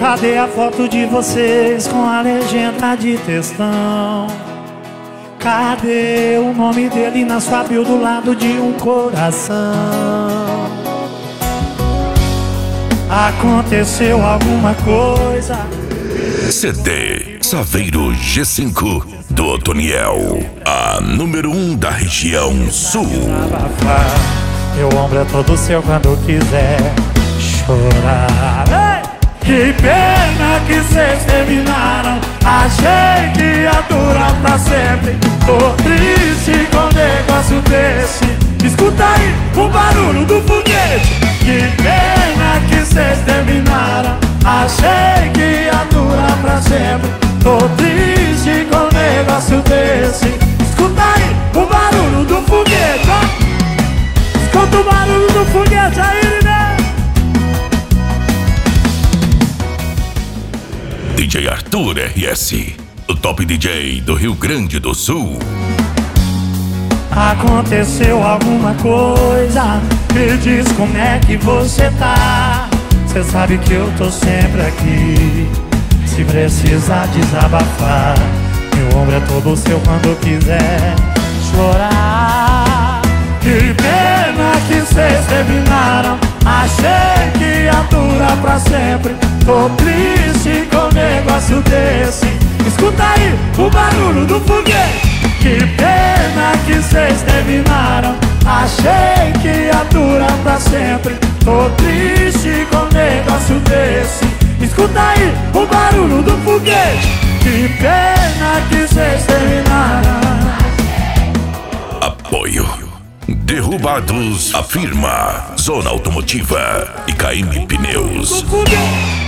Cadê a foto de vocês com a legenda de textão? Cadê o nome dele na sua bio do lado de um coração? Aconteceu alguma coisa? CD Saveiro G5 do Otoniel, a número 1 da região sul. Meu ombro é todo seu quando quiser chorar. Ei! Que pena que vocês terminaram. Achei que ia durar pra sempre. Tô triste com um negócio desse. Escuta aí o barulho do foguete. Que pena que vocês terminaram. Achei que ia durar pra sempre. Tô triste com um negócio desse. Escuta aí o barulho do foguete, ó. Escuta o barulho do foguete aí, né? DJ Arthur RS, o top DJ do Rio Grande do Sul. Aconteceu alguma coisa? Me diz como é que você tá. Cê sabe que eu tô sempre aqui, se precisar desabafar. Meu ombro é todo seu quando quiser chorar. Que pena que cês terminaram. Achei que ia durar pra sempre. Tô triste com um negócio desse. Escuta aí o barulho do foguete. Que pena que cês terminaram. Achei que ia durar pra sempre. Tô triste com um negócio desse. Escuta aí o barulho do foguete. Que pena que cês terminaram. Apoio Derrubados, afirma Zona Automotiva e KM Pneus.